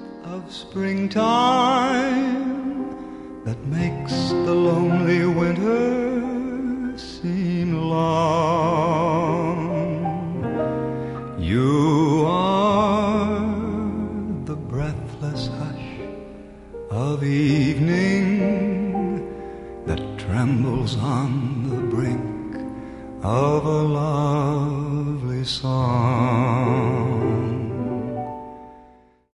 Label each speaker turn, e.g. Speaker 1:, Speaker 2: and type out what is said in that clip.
Speaker 1: of springtime that makes the lonely winter seem long. You are the breathless hush of evening that trembles on the brink of a lovely song.